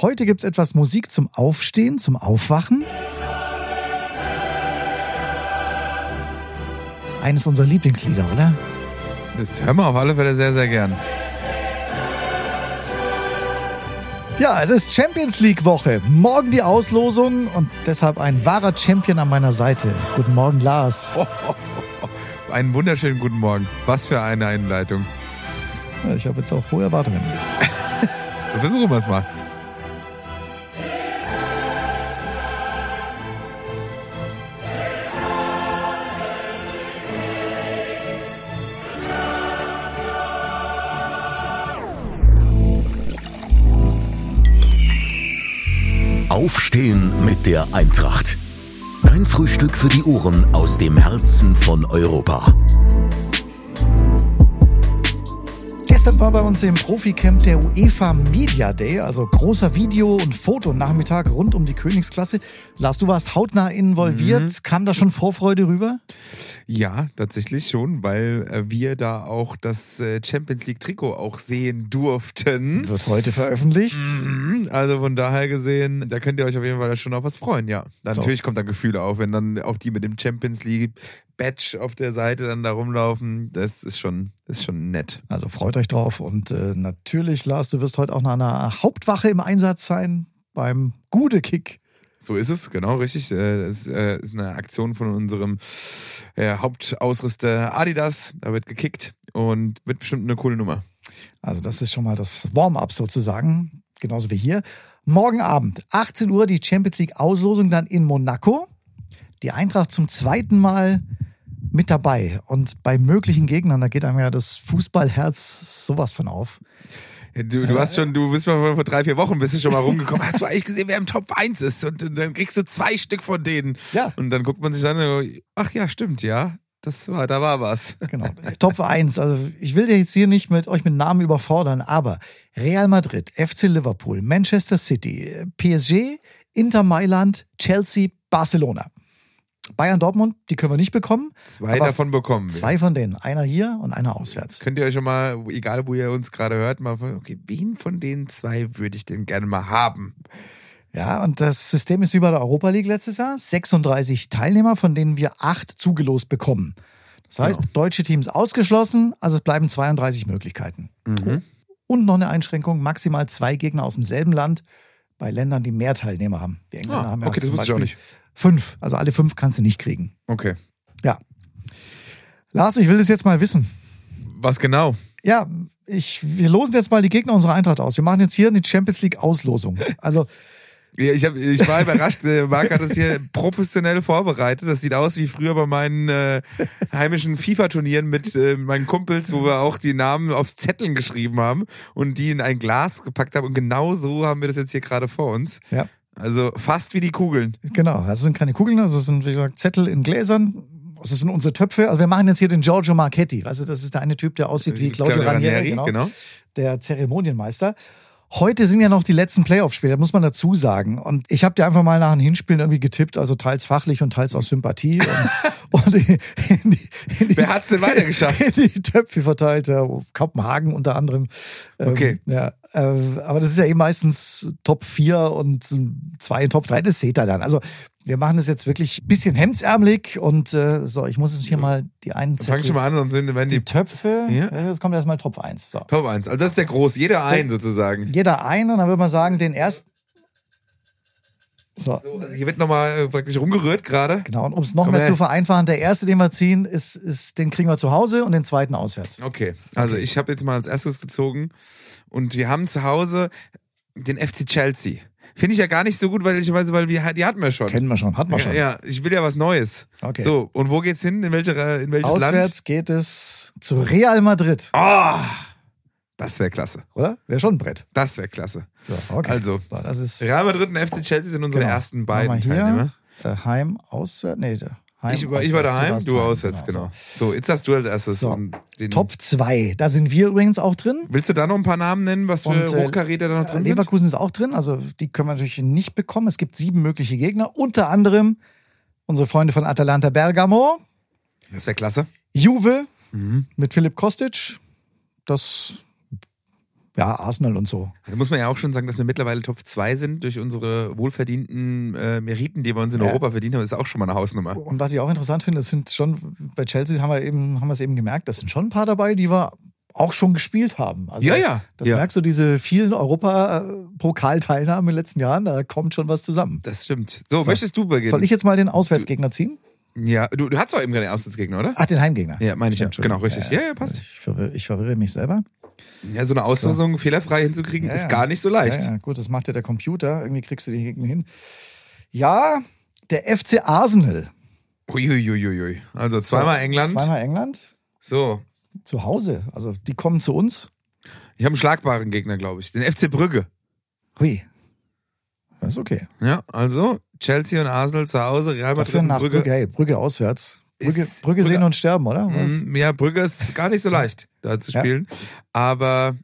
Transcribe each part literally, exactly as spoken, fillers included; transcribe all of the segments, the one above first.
Heute gibt's etwas Musik zum Aufstehen, zum Aufwachen. Das ist eines unserer Lieblingslieder, oder? Das hören wir auf alle Fälle sehr, sehr gern. Ja, es ist Champions League Woche. Morgen die Auslosung und deshalb ein wahrer Champion an meiner Seite. Guten Morgen, Lars. Oh, oh, oh. Einen wunderschönen guten Morgen. Was für eine Einleitung. Ja, ich habe jetzt auch hohe Erwartungen. Versuchen wir es mal. Aufstehen mit der Eintracht. Dein Frühstück für die Ohren aus dem Herzen von Europa. Gestern war bei uns im Profi-Camp der UEFA Media Day, also großer Video- und Fotonachmittag rund um die Königsklasse. Lars, du warst hautnah involviert. Mhm. Kam da schon Vorfreude rüber? Ja, tatsächlich schon, weil äh, wir da auch das äh, Champions League Trikot auch sehen durften. Wird heute veröffentlicht. Mhm. Also von daher gesehen, da könnt ihr euch auf jeden Fall schon auf was freuen, ja. So. Natürlich kommt da Gefühl auf, wenn dann auch die mit dem Champions League Badge auf der Seite dann da rumlaufen. Das ist schon, ist schon nett. Also freut euch drauf und äh, natürlich, Lars, du wirst heute auch nach einer Hauptwache im Einsatz sein beim Gude-Kick. So ist es, genau, richtig. Das ist eine Aktion von unserem Hauptausrüster Adidas. Da wird gekickt und wird bestimmt eine coole Nummer. Also das ist schon mal das Warm-up sozusagen, genauso wie hier. Morgen Abend, achtzehn Uhr, die Champions League Auslosung dann in Monaco. Die Eintracht zum zweiten Mal mit dabei. Und bei möglichen Gegnern, da geht einem ja das Fußballherz sowas von auf. Ja, du, du hast schon, du bist mal vor drei, vier Wochen bist du schon mal rumgekommen. Hast du eigentlich gesehen, wer im Top eins ist? Und, und dann kriegst du zwei Stück von denen. Ja. Und dann guckt man sich an, ach ja, stimmt, ja. Das war, da war was. Genau. Top eins. Also ich will ja jetzt hier nicht mit euch mit Namen überfordern, aber Real Madrid, F C Liverpool, Manchester City, P S G, Inter Mailand, Chelsea, Barcelona. Bayern Dortmund, die können wir nicht bekommen. Zwei davon bekommen wir. Zwei von denen. Einer hier und einer auswärts. Könnt ihr euch schon mal, egal wo ihr uns gerade hört, mal fragen, okay, wen von den zwei würde ich denn gerne mal haben? Ja, und das System ist wie bei der Europa League letztes Jahr. sechsunddreißig Teilnehmer, von denen wir acht zugelost bekommen. Das heißt, genau. Deutsche Teams ausgeschlossen, also es bleiben zweiunddreißig Möglichkeiten. Mhm. Und noch eine Einschränkung, maximal zwei Gegner aus demselben Land bei Ländern, die mehr Teilnehmer haben. Die Engländer ah, haben ja okay, das wusste ich auch nicht. Fünf, also alle fünf kannst du nicht kriegen. Okay. Ja. Lars, ich will das jetzt mal wissen. Was genau? Ja, ich, wir losen jetzt mal die Gegner unserer Eintracht aus. Wir machen jetzt hier eine Champions League Auslosung. Also ja, ich, hab, ich war überrascht, Marc hat das hier professionell vorbereitet. Das sieht aus wie früher bei meinen äh, heimischen FIFA-Turnieren mit äh, meinen Kumpels, wo wir auch die Namen aufs Zetteln geschrieben haben und die in ein Glas gepackt haben. Und genau so haben wir das jetzt hier gerade vor uns. Ja. Also fast wie die Kugeln. Genau, das sind keine Kugeln, also das sind, wie gesagt, Zettel in Gläsern. Das sind unsere Töpfe. Also wir machen jetzt hier den Giorgio Marchetti. Also das ist der eine Typ, der aussieht wie Claudio, Claudio Ranieri, Ranieri genau, genau. Der Zeremonienmeister. Heute sind ja noch die letzten Playoff-Spiele, muss man dazu sagen. Und ich habe dir einfach mal nach den Hinspielen irgendwie getippt, also teils fachlich und teils aus Sympathie. Und, und in die, in die, Wer hat's denn weitergeschafft? In die Töpfe verteilt, ja, Kopenhagen unter anderem. Okay. Ähm, ja, äh, aber das ist ja eh meistens Top vier und zwei in Top drei, das seht ihr dann. Also wir machen das jetzt wirklich ein bisschen hemdsärmelig und äh, so, ich muss jetzt hier mal die einen Zettel. Fang schon mal an, sonst sind wenn die, die Töpfe. Ja? Jetzt kommt erstmal Top eins. So. Top eins, also das ist der groß, jeder ein sozusagen. Jeder ein und dann würde man sagen, den ersten. So. so also hier wird nochmal praktisch rumgerührt gerade. Genau, und um es noch mehr zu vereinfachen, der erste, den wir ziehen, ist, ist, den kriegen wir zu Hause und den zweiten auswärts. Okay, also okay. Ich habe jetzt mal als erstes gezogen und wir haben zu Hause den F C Chelsea. Finde ich ja gar nicht so gut, weil ich weiß, weil wir die hatten wir schon. Kennen wir schon, hatten wir schon. Ja, ich will ja was Neues. Okay. So, und wo geht's hin? In, welche, in welches Auswärts Land? Auswärts geht es zu Real Madrid. Oh, das wäre klasse. Oder? Wäre schon ein Brett. Das wäre klasse. So, okay. Also, so, das ist Real Madrid und F C Chelsea sind unsere genau. ersten beiden hier, Teilnehmer. Äh, Heim, auswärts, nee, Heim, ich, war, ich war daheim, du, du auswärts, genau. genau. So, jetzt hast du als erstes. So, den Top zwei, da sind wir übrigens auch drin. Willst du da noch ein paar Namen nennen, was für und, Hochkaräter da noch drin Leverkusen sind? ist auch drin, also die können wir natürlich nicht bekommen. Es gibt sieben mögliche Gegner, unter anderem unsere Freunde von Atalanta Bergamo. Das wäre klasse. Juve mhm. mit Filip Kostic. Das Ja, Arsenal und so. Da muss man ja auch schon sagen, dass wir mittlerweile Top zwei sind durch unsere wohlverdienten äh, Meriten, die wir uns in ja. Europa verdient haben. Das ist auch schon mal eine Hausnummer. Und was ich auch interessant finde, das sind schon, bei Chelsea haben wir eben, haben wir es eben gemerkt, das sind schon ein paar dabei, die wir auch schon gespielt haben. Also ja, ja. Das ja. merkst du, diese vielen Europa-Pokalteilnahmen in den letzten Jahren, da kommt schon was zusammen. Das stimmt. So, so. Möchtest du beginnen? Soll ich jetzt mal den Auswärtsgegner ziehen? Ja, du, du hast doch eben gerade den Auswärtsgegner, oder? Ach, den Heimgegner. Ja, meine ich ja. Genau, richtig. Ja, ja, passt. Ich verwirre, ich verwirre mich selber. Ja, so eine Auslosung so. fehlerfrei hinzukriegen, ja, ist gar nicht so leicht. Ja, ja, gut, das macht ja der Computer. Irgendwie kriegst du die Gegner hin. Ja, der F C Arsenal. Uiuiuiui. Also zweimal so, England. Zweimal England. So. Zu Hause. Also die kommen zu uns. Ich habe einen schlagbaren Gegner, glaube ich. Den F C Brügge. Hui. Das ist okay. Ja, also Chelsea und Arsenal zu Hause, Real Madrid und Brügge. Brügge. Hey, Brügge auswärts. Brügge, Brügge sehen und sterben, oder? Was? Ja, Brügge ist gar nicht so leicht, da zu spielen. Ja. Aber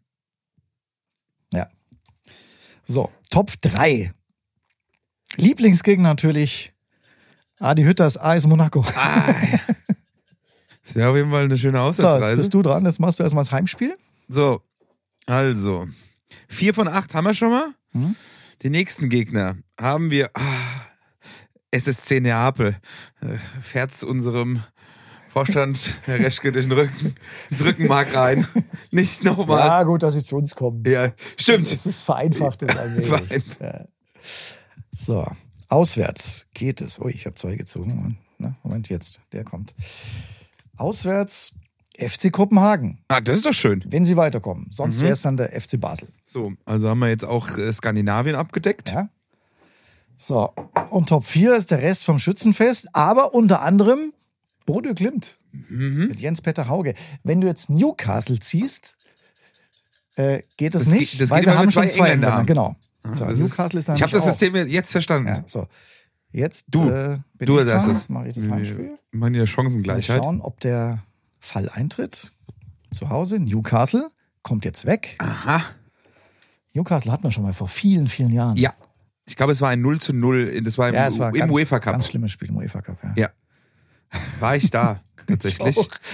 ja. So, Top drei. Lieblingsgegner natürlich Adi Hütters A S Monaco. Ah, ja. Das wäre auf jeden Fall eine schöne Auswärtsreise. So, jetzt bist du dran. Jetzt machst du erstmal das Heimspiel. So, also vier von acht haben wir schon mal. Hm? Die nächsten Gegner haben wir ah, S S C Neapel. Äh, fährt's unserem Vorstand, Herr Reschke, durch den Rücken, ins Rückenmark rein. Nicht nochmal. Ja, gut, dass sie zu uns kommen. Ja, stimmt. Das ist vereinfacht. Das Vereinfacht. Ja. So, auswärts geht es. Oh, ich habe zwei gezogen. Na, Moment, jetzt, der kommt. Auswärts F C Kopenhagen. Ah, das ist doch schön. Wenn sie weiterkommen. Sonst mhm. wäre es dann der F C Basel. So, also haben wir jetzt auch äh, Skandinavien abgedeckt. Ja. So, und Top vier ist der Rest vom Schützenfest, aber unter anderem Bodø Glimt mhm. mit Jens-Peter Hauge. Wenn du jetzt Newcastle ziehst, äh, geht das, das nicht, geht, das weil geht wir haben zwei schon zwei Engländer. Engländer. Genau. Ah, so, Newcastle ist, ist dann Ich habe das System auch. jetzt verstanden. Ja, so. Jetzt du, äh, bin du ich dran, das mache ich das Heimspiel. Wir machen ja Chancengleichheit. Mal schauen, ob der Fall eintritt. Zu Hause, Newcastle kommt jetzt weg. Aha. Newcastle hatten wir schon mal vor vielen, vielen Jahren. Ja. Ich glaube, es war ein null zu null. Das war im, ja, es war im ganz, UEFA Cup. Ganz schlimmes Spiel im UEFA Cup, ja. Ja. War ich da, tatsächlich.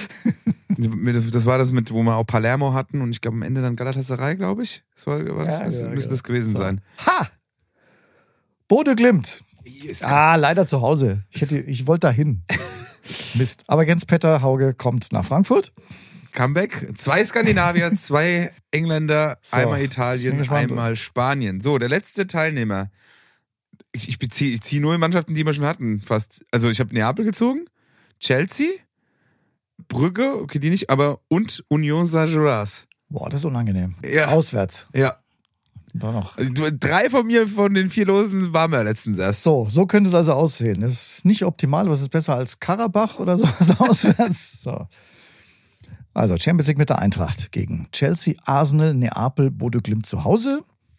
Ich das war das mit, wo wir auch Palermo hatten und ich glaube am Ende dann Galatasaray, glaube ich. Das war, war das, ja, müsste, ja, müsste das gewesen so. sein. Ha! Bodø Glimt. Yes. Ah, leider zu Hause. Ich, hätte, ich wollte da hin. Mist. Aber Jens-Peter Hauge kommt nach Frankfurt. Comeback. Zwei Skandinavier, zwei Engländer, so, einmal Italien, einmal Spanien. So, der letzte Teilnehmer. Ich, ich, beziehe, ich ziehe nur Mannschaften, die wir schon hatten, fast. Also ich habe Neapel gezogen, Chelsea, Brügge, okay, die nicht, aber und Union Saint-Gilloise. Boah, das ist unangenehm. Ja. Auswärts. Ja. Da noch. Also, drei von mir, von den vier Losen, waren wir letztens erst. So, so könnte es also aussehen. Das ist nicht optimal, aber es ist besser als Karabach oder sowas auswärts. So. Also Champions League mit der Eintracht gegen Chelsea, Arsenal, Neapel, Bodø Glimt zu Hause,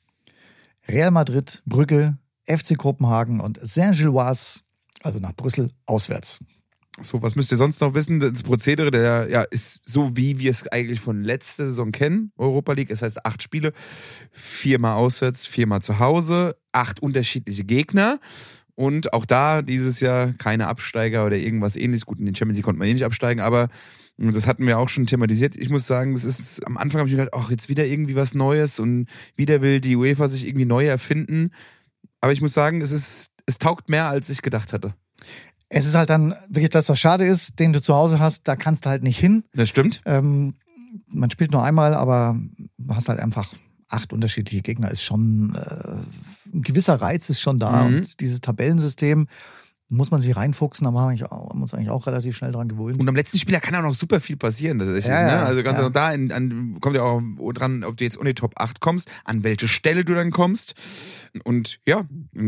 Real Madrid, Brügge, F C Kopenhagen und Saint-Gilloise, also nach Brüssel, auswärts. So, was müsst ihr sonst noch wissen? Das Prozedere, der ja ist so, wie wir es eigentlich von letzter Saison kennen, Europa League. Das heißt acht Spiele, viermal auswärts, viermal zu Hause, acht unterschiedliche Gegner. Und auch da dieses Jahr keine Absteiger oder irgendwas ähnliches. Gut, in den Champions League konnte man eh nicht absteigen, aber das hatten wir auch schon thematisiert. Ich muss sagen, das ist, am Anfang habe ich mir gedacht, ach, jetzt wieder irgendwie was Neues und wieder will die UEFA sich irgendwie neu erfinden. Aber ich muss sagen, es ist, es taugt mehr, als ich gedacht hatte. Es ist halt dann wirklich das, was schade ist, den du zu Hause hast, da kannst du halt nicht hin. Das stimmt. Ähm, man spielt nur einmal, aber du hast halt einfach acht unterschiedliche Gegner. Ist schon, äh, ein gewisser Reiz ist schon da. Mhm. Und dieses Tabellensystem muss man sich reinfuchsen, da haben wir uns eigentlich auch relativ schnell dran gewöhnt. Und am letzten Spieler kann auch noch super viel passieren. Das ist, ja, ne? ja, Also ganz ja. noch da in, an, kommt ja auch dran, ob du jetzt um die Top acht kommst, an welche Stelle du dann kommst. Und ja,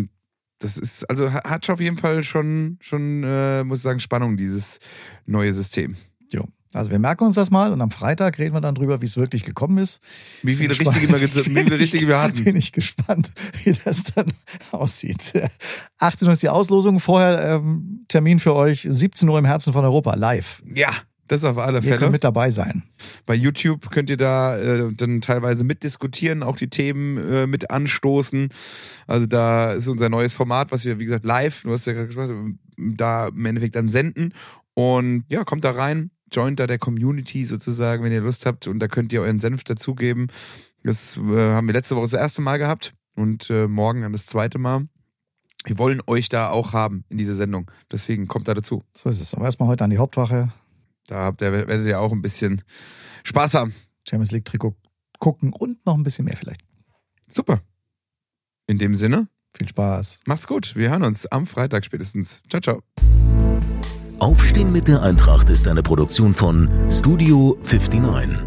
das ist, also hat schon auf jeden Fall schon, schon äh, muss ich sagen, Spannung, dieses neue System. Jo. Also wir merken uns das mal und am Freitag reden wir dann drüber, wie es wirklich gekommen ist. Wie viele richtige wir, wie viele richtige wir hatten. Bin ich gespannt, wie das dann aussieht. achtzehn Uhr ist die Auslosung. Vorher ähm, Termin für euch, siebzehn Uhr im Herzen von Europa, live. Ja, das auf alle Fälle. Ihr könnt mit dabei sein. Bei YouTube könnt ihr da äh, dann teilweise mitdiskutieren, auch die Themen äh, mit anstoßen. Also da ist unser neues Format, was wir, wie gesagt, live, du hast ja gerade gesprochen, da im Endeffekt dann senden. Und ja, kommt da rein, joint da der Community sozusagen, wenn ihr Lust habt. Und da könnt ihr euren Senf dazugeben. Das äh, haben wir letzte Woche das erste Mal gehabt und äh, morgen dann das zweite Mal. Wir wollen euch da auch haben in dieser Sendung. Deswegen kommt da dazu. So ist es. Aber erstmal heute an die Hauptwache. Da habt ihr, werdet ihr auch ein bisschen Spaß haben. Champions League Trikot gucken und noch ein bisschen mehr vielleicht. Super. In dem Sinne. Viel Spaß. Macht's gut. Wir hören uns am Freitag spätestens. Ciao, ciao. Aufstehen mit der Eintracht ist eine Produktion von Studio neunundfünfzig.